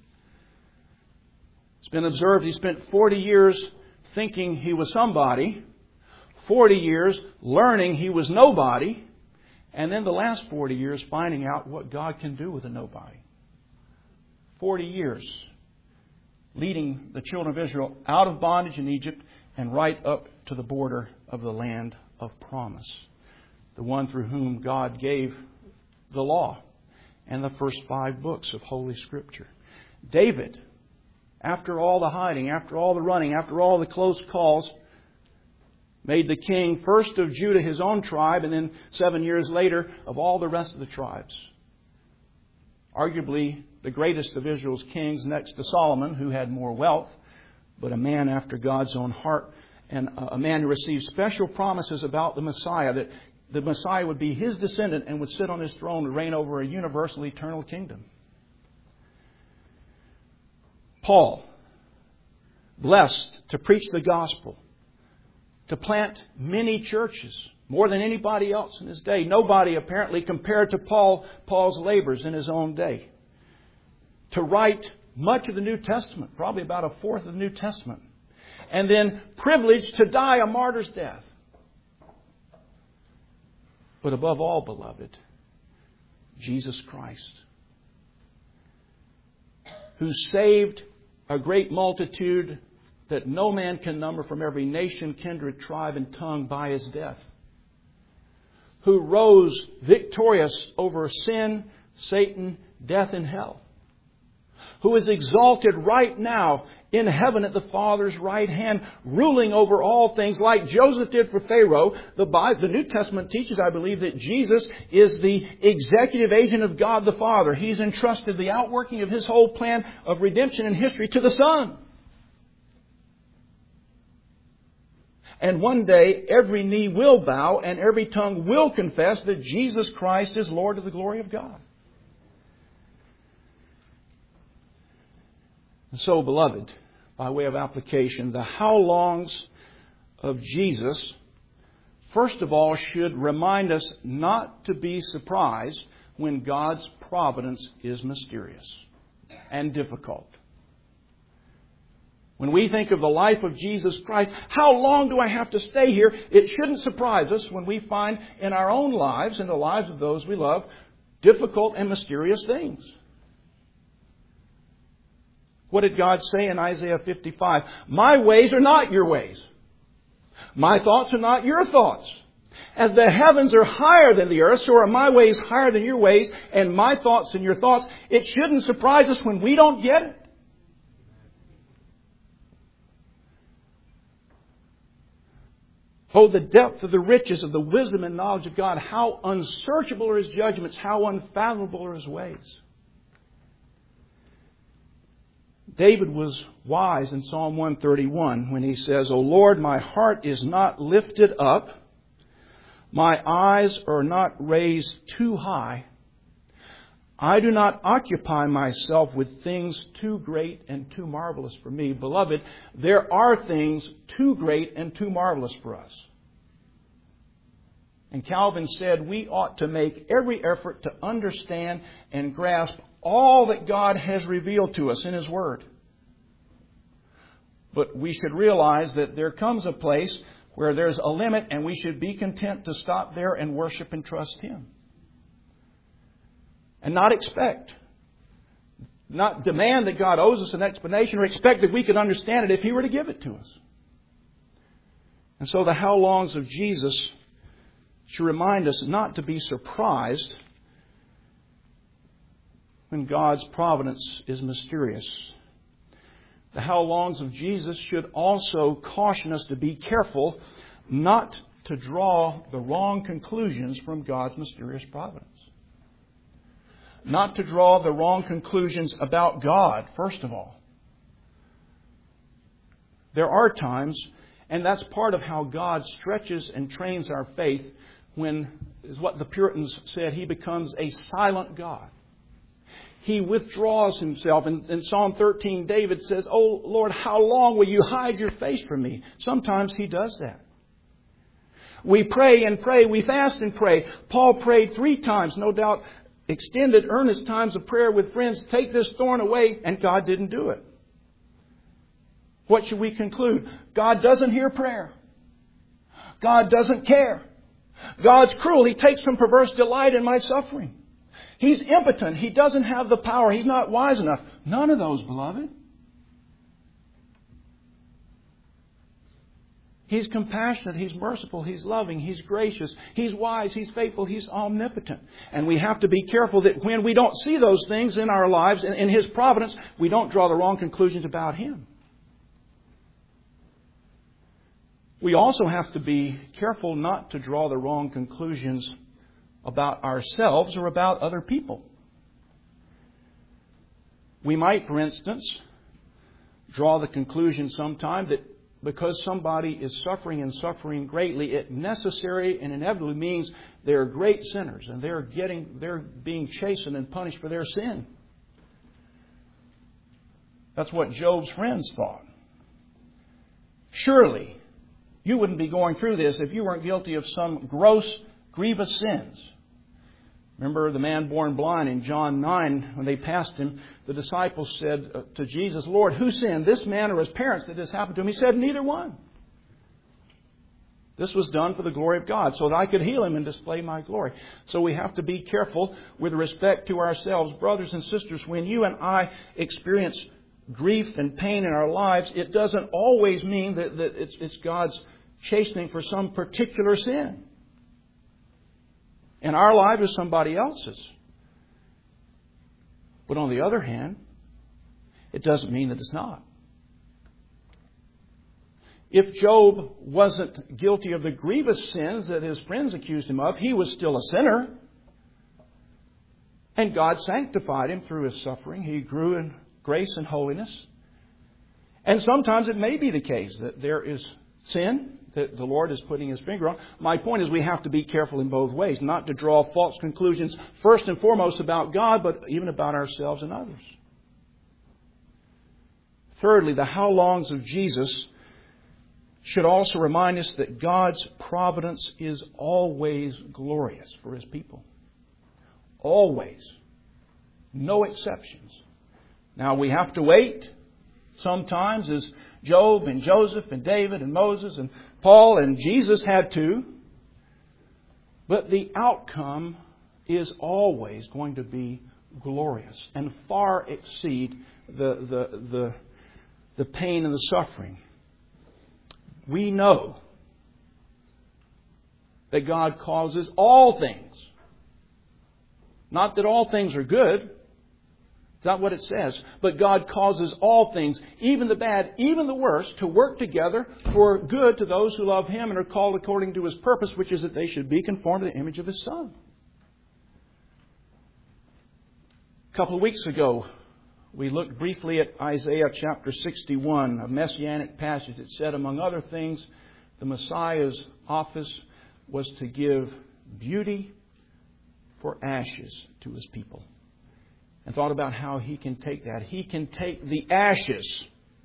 Speaker 1: It's been observed he spent forty years thinking he was somebody, forty years learning he was nobody, and then the last forty years finding out what God can do with a nobody. forty years leading the children of Israel out of bondage in Egypt and right up to the border of the land of promise. The one through whom God gave the law and the first five books of Holy Scripture. David, after all the hiding, after all the running, after all the close calls, made the king first of Judah, his own tribe, and then seven years later of all the rest of the tribes. Arguably the greatest of Israel's kings next to Solomon, who had more wealth, but a man after God's own heart, and a man who received special promises about the Messiah, that the Messiah would be his descendant and would sit on his throne and reign over a universal, eternal kingdom. Paul, blessed to preach the gospel, to plant many churches, more than anybody else in his day. Nobody apparently compared to Paul, Paul's labors in his own day. To write much of the New Testament, probably about a fourth of the New Testament. And then privileged to die a martyr's death. But above all, beloved, Jesus Christ, who saved a great multitude that no man can number from every nation, kindred, tribe, and tongue by His death, who rose victorious over sin, Satan, death, and hell, who is exalted right now in heaven at the Father's right hand, ruling over all things like Joseph did for Pharaoh. The Bible, the New Testament teaches, I believe, that Jesus is the executive agent of God the Father. He's entrusted the outworking of His whole plan of redemption in history to the Son. And one day every knee will bow and every tongue will confess that Jesus Christ is Lord to the glory of God. And so, beloved, by way of application, the how longs of Jesus, first of all, should remind us not to be surprised when God's providence is mysterious and difficult. When we think of the life of Jesus Christ, how long do I have to stay here? It shouldn't surprise us when we find in our own lives, in the lives of those we love, difficult and mysterious things. What did God say in Isaiah fifty-five? My ways are not your ways. My thoughts are not your thoughts. As the heavens are higher than the earth, so are my ways higher than your ways, and my thoughts than your thoughts. It shouldn't surprise us when we don't get it. Oh, the depth of the riches of the wisdom and knowledge of God. How unsearchable are His judgments. How unfathomable are His ways. David was wise in Psalm one thirty-one when he says, O Lord, my heart is not lifted up. My eyes are not raised too high. I do not occupy myself with things too great and too marvelous for me. Beloved, there are things too great and too marvelous for us. And Calvin said we ought to make every effort to understand and grasp all that God has revealed to us in His Word. But we should realize that there comes a place where there's a limit, and we should be content to stop there and worship and trust Him. And not expect, not demand that God owes us an explanation or expect that we could understand it if He were to give it to us. And so the how longs of Jesus should remind us not to be surprised when God's providence is mysterious. The how longs of Jesus should also caution us to be careful not to draw the wrong conclusions from God's mysterious providence. Not to draw the wrong conclusions about God, first of all. There are times, and that's part of how God stretches and trains our faith, when, is what the Puritans said, He becomes a silent God. He withdraws Himself. In, in Psalm thirteen, David says, Oh Lord, how long will you hide your face from me? Sometimes He does that. We pray and pray. We fast and pray. Paul prayed three times, no doubt extended, earnest times of prayer with friends. Take this thorn away, and God didn't do it. What should we conclude? God doesn't hear prayer. God doesn't care. God's cruel. He takes some perverse delight in my suffering. He's impotent. He doesn't have the power. He's not wise enough. None of those, beloved. He's compassionate. He's merciful. He's loving. He's gracious. He's wise. He's faithful. He's omnipotent. And we have to be careful that when we don't see those things in our lives, in, in His providence, we don't draw the wrong conclusions about Him. We also have to be careful not to draw the wrong conclusions about ourselves or about other people. We might, for instance, draw the conclusion sometime that because somebody is suffering and suffering greatly, it necessarily and inevitably means they're great sinners and they're getting they're being chastened and punished for their sin. That's what Job's friends thought. Surely you wouldn't be going through this if you weren't guilty of some gross, grievous sins. Remember the man born blind in John nine, when they passed him, the disciples said to Jesus, Lord, who sinned, this man or his parents, that this happened to him? He said, neither one. This was done for the glory of God, so that I could heal him and display my glory. So we have to be careful with respect to ourselves. Brothers and sisters, when you and I experience grief and pain in our lives, it doesn't always mean that, that it's, it's God's chastening for some particular sin in our life or somebody else's. But on the other hand, it doesn't mean that it's not. If Job wasn't guilty of the grievous sins that his friends accused him of, he was still a sinner. And God sanctified him through his suffering. He grew in grace and holiness. And sometimes it may be the case that there is sin that the Lord is putting His finger on. My point is we have to be careful in both ways, not to draw false conclusions first and foremost about God, but even about ourselves and others. Thirdly, the how longs of Jesus should also remind us that God's providence is always glorious for His people. Always. No exceptions. Now we have to wait sometimes, as Job and Joseph and David and Moses and Paul and Jesus had to. But the outcome is always going to be glorious and far exceed the, the, the, the pain and the suffering. We know that God causes all things. Not that all things are good. It's not what it says. But God causes all things, even the bad, even the worst, to work together for good to those who love Him and are called according to His purpose, which is that they should be conformed to the image of His Son. A couple of weeks ago, we looked briefly at Isaiah chapter sixty-one, a messianic passage that said, among other things, the Messiah's office was to give beauty for ashes to His people. And thought about how He can take that. He can take the ashes,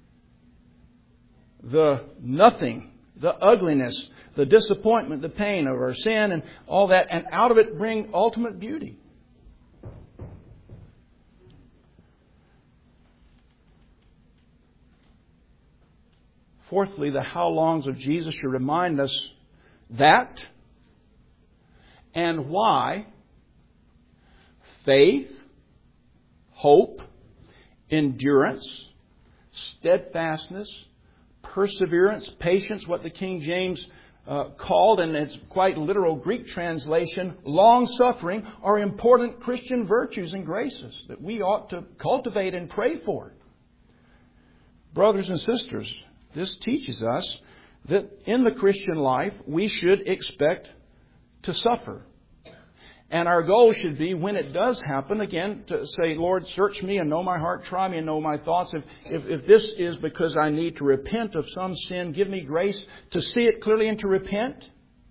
Speaker 1: the nothing, the ugliness, the disappointment, the pain of our sin and all that, and out of it bring ultimate beauty. Fourthly, the how longs of Jesus should remind us that and why faith, hope, endurance, steadfastness, perseverance, patience, what the King James uh, called, and it's quite literal Greek translation, long-suffering, are important Christian virtues and graces that we ought to cultivate and pray for. Brothers and sisters, this teaches us that in the Christian life we should expect to suffer. And our goal should be, when it does happen, again, to say, Lord, search me and know my heart, try me and know my thoughts. If, if, if this is because I need to repent of some sin, give me grace to see it clearly and to repent.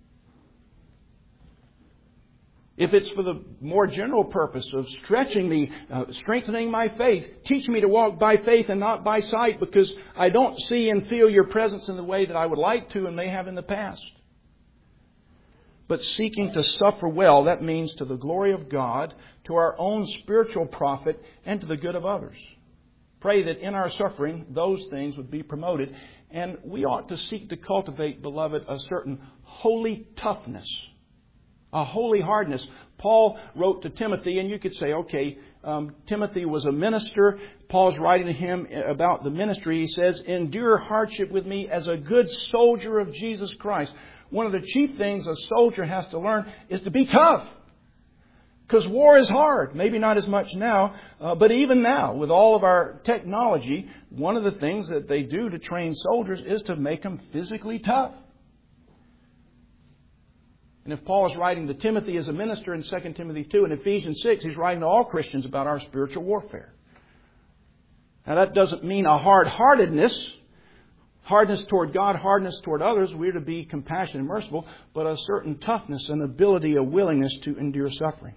Speaker 1: If it's for the more general purpose of stretching me, uh, strengthening my faith, teach me to walk by faith and not by sight, because I don't see and feel Your presence in the way that I would like to and may have in the past. But seeking to suffer well, that means to the glory of God, to our own spiritual profit, and to the good of others. Pray that in our suffering, those things would be promoted. And we ought to seek to cultivate, beloved, a certain holy toughness, a holy hardness. Paul wrote to Timothy, and you could say, okay, um, Timothy was a minister. Paul's writing to him about the ministry. He says, endure hardship with me as a good soldier of Jesus Christ. One of the chief things a soldier has to learn is to be tough. Because war is hard. Maybe not as much now, uh, but even now, with all of our technology, one of the things that they do to train soldiers is to make them physically tough. And if Paul is writing to Timothy as a minister in Second Timothy two and Ephesians six, he's writing to all Christians about our spiritual warfare. Now that doesn't mean a hard-heartedness, hardness toward God, hardness toward others. We're to be compassionate and merciful, but a certain toughness, an ability, a willingness to endure suffering.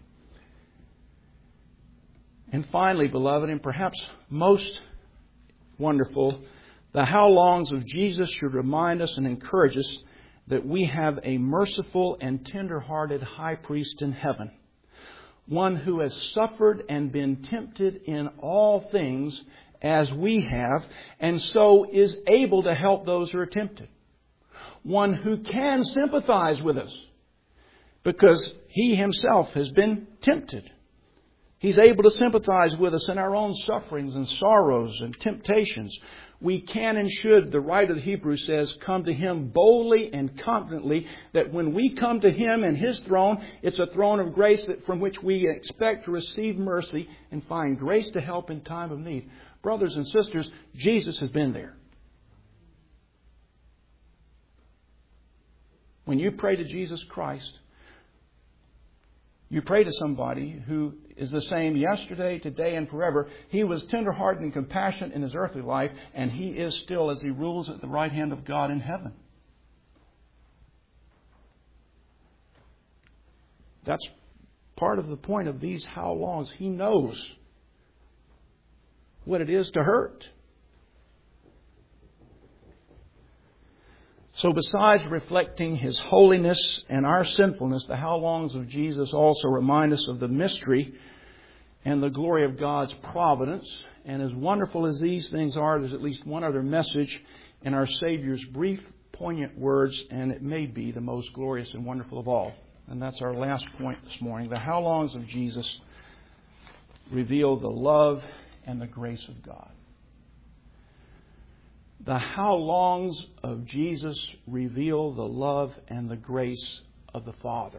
Speaker 1: And finally, beloved, and perhaps most wonderful, the how longs of Jesus should remind us and encourage us that we have a merciful and tender-hearted high priest in heaven. One who has suffered and been tempted in all things as we have, and so is able to help those who are tempted. One who can sympathize with us because He Himself has been tempted. He's able to sympathize with us in our own sufferings and sorrows and temptations. We can and should, the writer of the Hebrews says, come to Him boldly and confidently, that when we come to Him and His throne, it's a throne of grace that from which we expect to receive mercy and find grace to help in time of need. Brothers and sisters, Jesus has been there. When you pray to Jesus Christ, you pray to somebody who is the same yesterday, today, and forever. He was tenderhearted and compassionate in His earthly life, and He is still as He rules at the right hand of God in heaven. That's part of the point of these how longs. He knows what it is to hurt. So besides reflecting His holiness and our sinfulness, the how longs of Jesus also remind us of the mystery and the glory of God's providence. And as wonderful as these things are, there's at least one other message in our Savior's brief, poignant words, and it may be the most glorious and wonderful of all. And that's our last point this morning. The how longs of Jesus reveal the love and the grace of God. The how longs of Jesus reveal the love and the grace of the Father.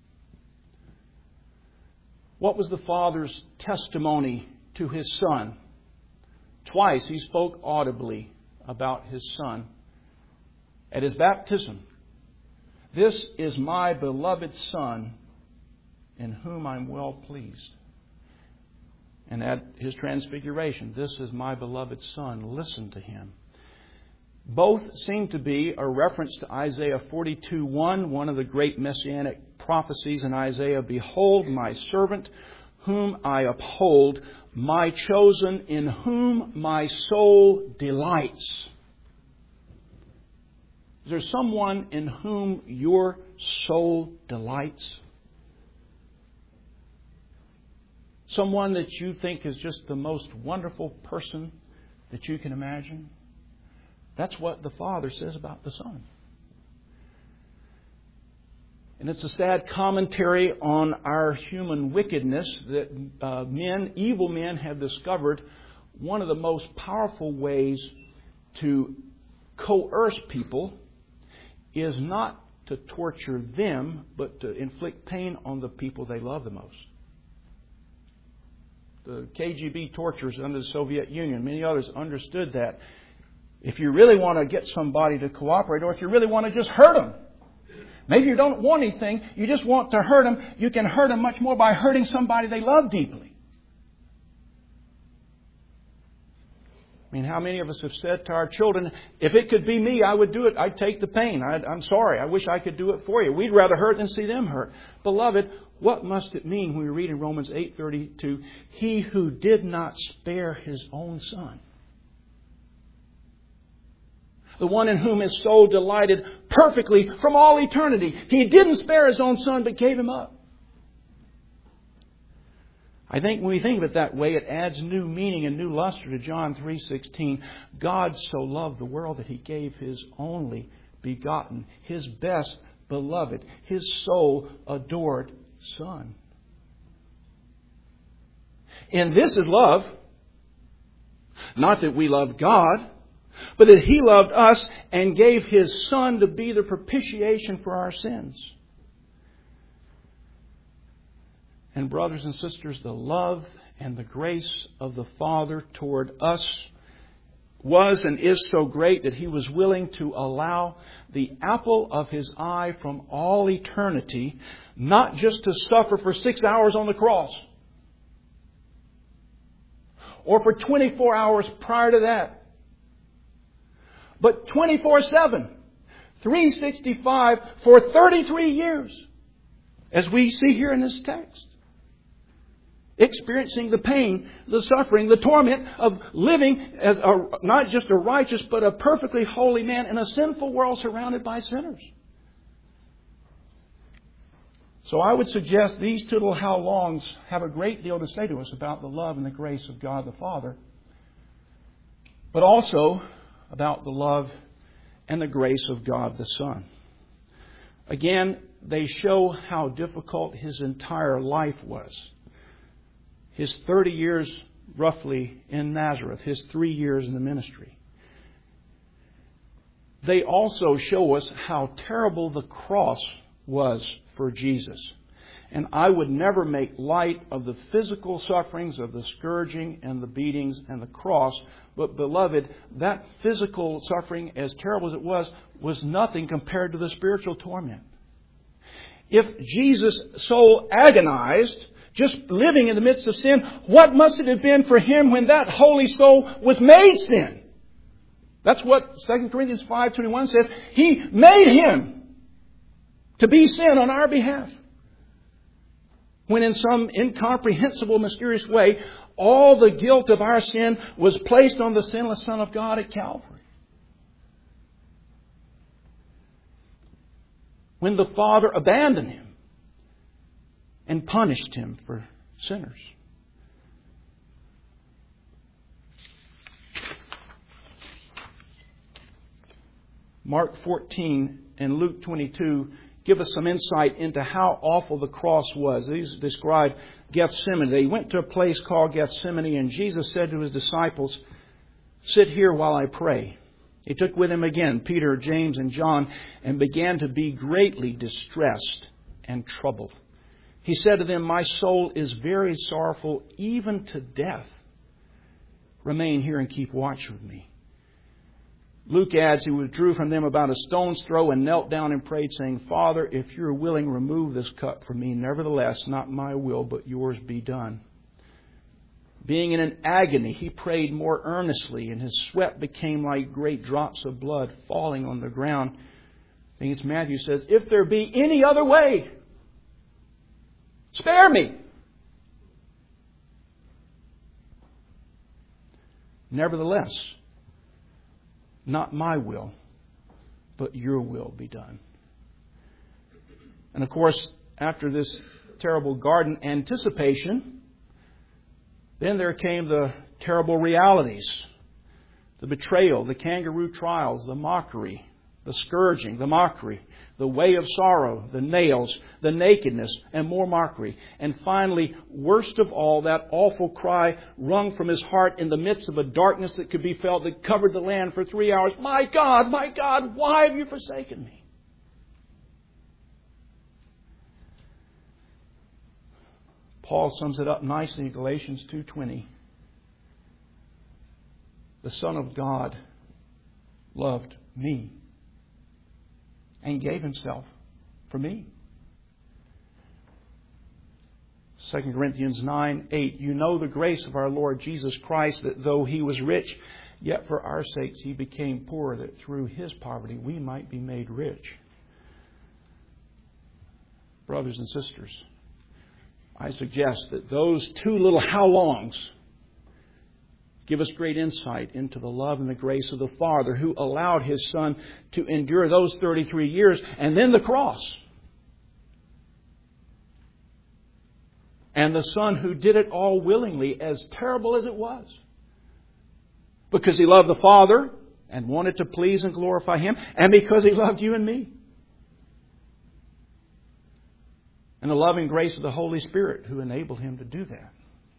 Speaker 1: What was the Father's testimony to His Son? Twice He spoke audibly about His Son at His baptism. This is my beloved Son, in whom I'm well pleased. And at His transfiguration, this is my beloved Son, listen to Him. Both seem to be a reference to Isaiah forty-two one, one of the great messianic prophecies in Isaiah. Behold, my servant, whom I uphold, my chosen, in whom my soul delights. Is there someone in whom your soul delights? Someone that you think is just the most wonderful person that you can imagine? That's what the Father says about the Son. And it's a sad commentary on our human wickedness that uh, men, evil men, have discovered one of the most powerful ways to coerce people is not to torture them, but to inflict pain on the people they love the most. The K G B torturers under the Soviet Union, many others understood that. If you really want to get somebody to cooperate, or if you really want to just hurt them, maybe you don't want anything, you just want to hurt them, you can hurt them much more by hurting somebody they love deeply. I mean, how many of us have said to our children, if it could be me, I would do it. I'd take the pain. I'd, I'm sorry. I wish I could do it for you. We'd rather hurt than see them hurt. Beloved, what must it mean when we read in Romans eight thirty-two, He who did not spare His own Son, the one in whom His soul delighted perfectly from all eternity. He didn't spare His own Son, but gave Him up. I think when we think of it that way, it adds new meaning and new luster to John three sixteen. God so loved the world that He gave His only begotten, His best beloved, His soul adored Son. And this is love. Not that we love God, but that He loved us and gave His Son to be the propitiation for our sins. And brothers and sisters, the love and the grace of the Father toward us was and is so great that He was willing to allow the apple of His eye from all eternity not just to suffer for six hours on the cross, or for twenty-four hours prior to that, but twenty-four seven, three sixty-five for thirty-three years, as we see here in this text. Experiencing the pain, the suffering, the torment of living as a, not just a righteous, but a perfectly holy man in a sinful world surrounded by sinners. So I would suggest these two little how longs have a great deal to say to us about the love and the grace of God the Father, but also about the love and the grace of God the Son. Again, they show how difficult His entire life was. His thirty years roughly in Nazareth, His three years in the ministry. They also show us how terrible the cross was for Jesus. And I would never make light of the physical sufferings of the scourging and the beatings and the cross. But beloved, that physical suffering, as terrible as it was, was nothing compared to the spiritual torment. If Jesus' soul agonized, just living in the midst of sin, what must it have been for Him when that holy soul was made sin? That's what Second Corinthians five twenty-one says. He made Him to be sin on our behalf. when in some incomprehensible, mysterious way, all the guilt of our sin was placed on the sinless Son of God at Calvary. When the Father abandoned Him and punished Him for sinners. Mark fourteen and Luke twenty-two give us some insight into how awful the cross was. These describe Gethsemane. They went to a place called Gethsemane, and Jesus said to His disciples, "Sit here while I pray." He took with Him again Peter, James, and John, and began to be greatly distressed and troubled. He said to them, "My soul is very sorrowful, even to death. Remain here and keep watch with me." Luke adds, He withdrew from them about a stone's throw and knelt down and prayed, saying, "Father, if you are willing, remove this cup from me. Nevertheless, not my will, but yours be done." Being in an agony, He prayed more earnestly, and His sweat became like great drops of blood falling on the ground. I think it's Matthew says, "If there be any other way, spare me." Nevertheless, not my will, but your will be done. And of course, after this terrible garden anticipation, then there came the terrible realities. The betrayal, the kangaroo trials, the mockery, the scourging, the mockery, the way of sorrow, the nails, the nakedness, and more mockery. And finally, worst of all, that awful cry wrung from His heart in the midst of a darkness that could be felt that covered the land for three hours. "My God, my God, why have you forsaken me?" Paul sums it up nicely in Galatians two twenty. The Son of God loved me and gave Himself for me. Second Corinthians nine eight. You know the grace of our Lord Jesus Christ, that though He was rich, yet for our sakes He became poor, that through His poverty we might be made rich. Brothers and sisters, I suggest that those two little how longs give us great insight into the love and the grace of the Father, who allowed His Son to endure those thirty-three years and then the cross. And the Son who did it all willingly, as terrible as it was. Because He loved the Father and wanted to please and glorify Him, and because He loved you and me. And the loving grace of the Holy Spirit who enabled Him to do that.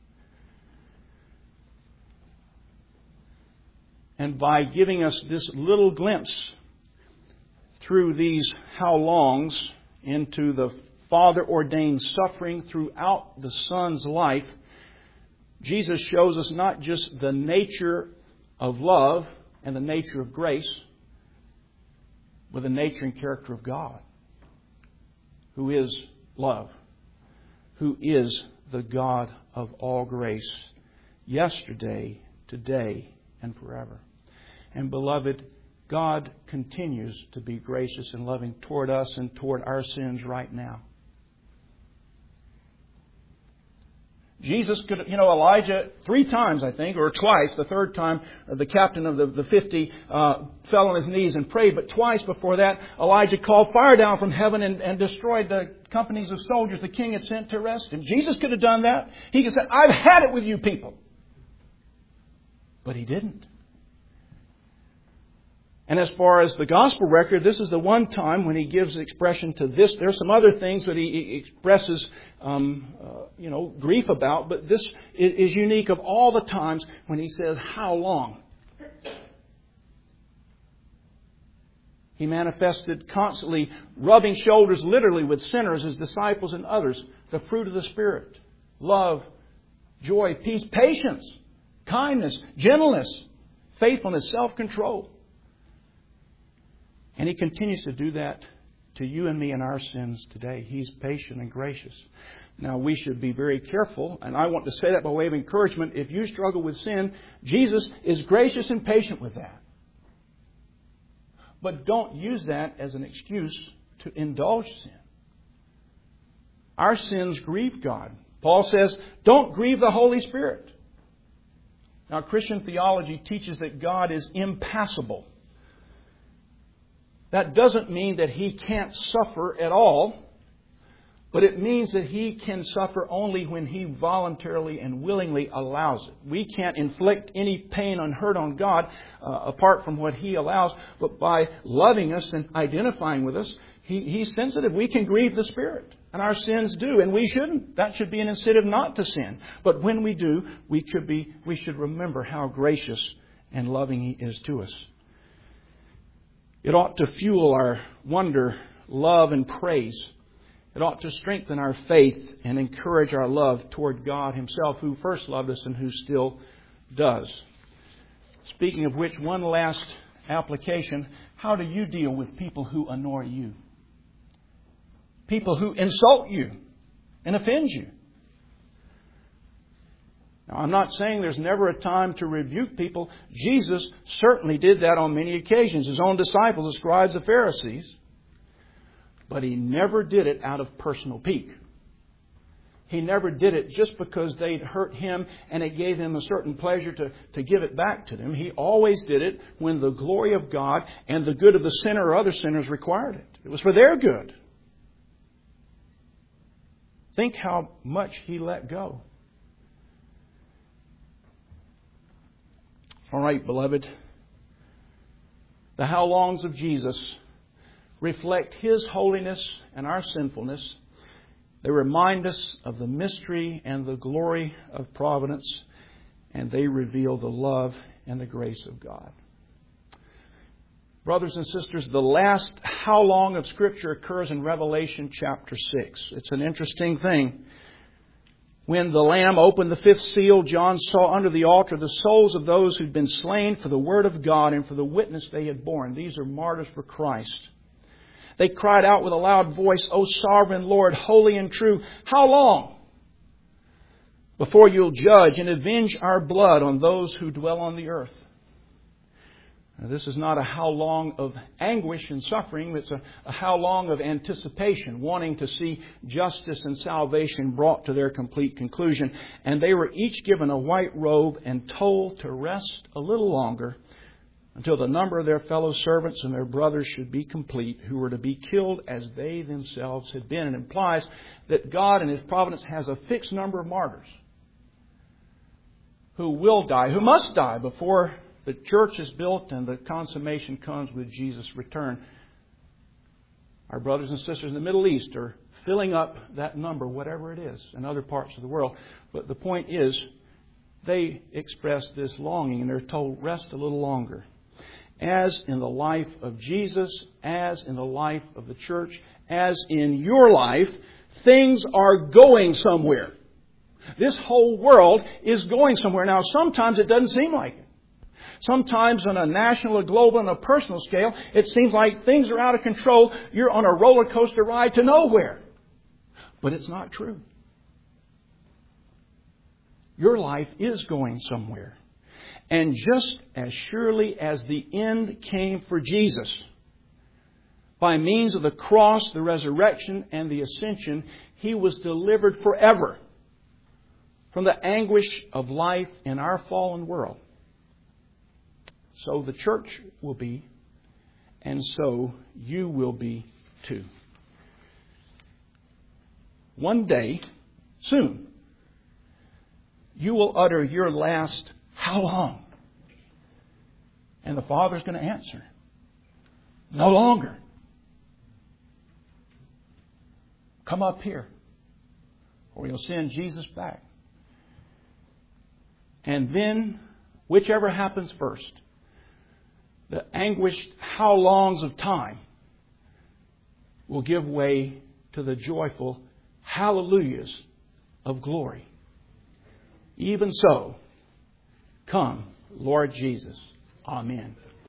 Speaker 1: And by giving us this little glimpse through these how longs into the Father-ordained suffering throughout the Son's life, Jesus shows us not just the nature of love and the nature of grace, but the nature and character of God, who is love, who is the God of all grace, yesterday, today, and forever. And beloved, God continues to be gracious and loving toward us and toward our sins right now. Jesus could, you know, Elijah three times, I think, or twice. The third time, the captain of the, the fifty uh, fell on his knees and prayed. But twice before that, Elijah called fire down from heaven and, and destroyed the companies of soldiers the king had sent to arrest him. Jesus could have done that. He could have said, "I've had it with you people." But He didn't. And as far as the gospel record, this is the one time when He gives expression to this. There are some other things that He expresses, um, uh, you know, grief about, but this is unique of all the times when He says, "How long?" He manifested constantly rubbing shoulders literally with sinners, His disciples and others, the fruit of the Spirit: love, joy, peace, patience, kindness, gentleness, faithfulness, self-control. And He continues to do that to you and me in our sins today. He's patient and gracious. Now, we should be very careful, and I want to say that by way of encouragement. If you struggle with sin, Jesus is gracious and patient with that. But don't use that as an excuse to indulge sin. our sins grieve God. Paul says, don't grieve the Holy Spirit. Now, Christian theology teaches that God is impassible. That doesn't mean that He can't suffer at all, but it means that He can suffer only when He voluntarily and willingly allows it. We can't inflict any pain and hurt on God uh, apart from what He allows, but by loving us and identifying with us, he, He's sensitive. We can grieve the Spirit, and our sins do, and we shouldn't. That should be an incentive not to sin. But when we do, we could be. We should remember how gracious and loving He is to us. It ought to fuel our wonder, love, and praise. It ought to strengthen our faith and encourage our love toward God Himself, who first loved us and who still does. Speaking of which, one last application. How do you deal with people who annoy you? People who insult you and offend you? Now, I'm not saying there's never a time to rebuke people. Jesus certainly did that on many occasions. His own disciples, the scribes, the Pharisees. But He never did it out of personal pique. He never did it just because they'd hurt Him and it gave Him a certain pleasure to, to give it back to them. He always did it when the glory of God and the good of the sinner or other sinners required it. It was for their good. Think how much He let go. All right, beloved. The how longs of Jesus reflect His holiness and our sinfulness. They remind us of the mystery and the glory of providence, and they reveal the love and the grace of God. Brothers and sisters, the last how long of Scripture occurs in Revelation chapter six. It's an interesting thing. When the Lamb opened the fifth seal, John saw under the altar the souls of those who'd been slain for the word of God and for the witness they had borne. These are martyrs for Christ. They cried out with a loud voice, O sovereign Lord, holy and true, how long before you'll judge and avenge our blood on those who dwell on the earth? Now, this is not a how long of anguish and suffering. It's a, a how long of anticipation, wanting to see justice and salvation brought to their complete conclusion. And they were each given a white robe and told to rest a little longer until the number of their fellow servants and their brothers should be complete, who were to be killed as they themselves had been. It implies that God in His providence has a fixed number of martyrs who will die, who must die before the church is built and the consummation comes with Jesus' return. Our brothers and sisters in the Middle East are filling up that number, whatever it is, in other parts of the world. But the point is, they express this longing and they're told, rest a little longer. As in the life of Jesus, as in the life of the church, as in your life, things are going somewhere. This whole world is going somewhere. Now, sometimes it doesn't seem like it. Sometimes on a national, a global, and a personal scale, it seems like things are out of control. You're on a roller coaster ride to nowhere. But it's not true. Your life is going somewhere. And just as surely as the end came for Jesus, by means of the cross, the resurrection, and the ascension, He was delivered forever from the anguish of life in our fallen world. So the church will be, and so you will be too. One day, soon, you will utter your last, how long? And the Father's going to answer, no longer. Come up here, or He'll send Jesus back. And then, whichever happens first, the anguished how longs of time will give way to the joyful hallelujahs of glory. Even so, come, Lord Jesus. Amen.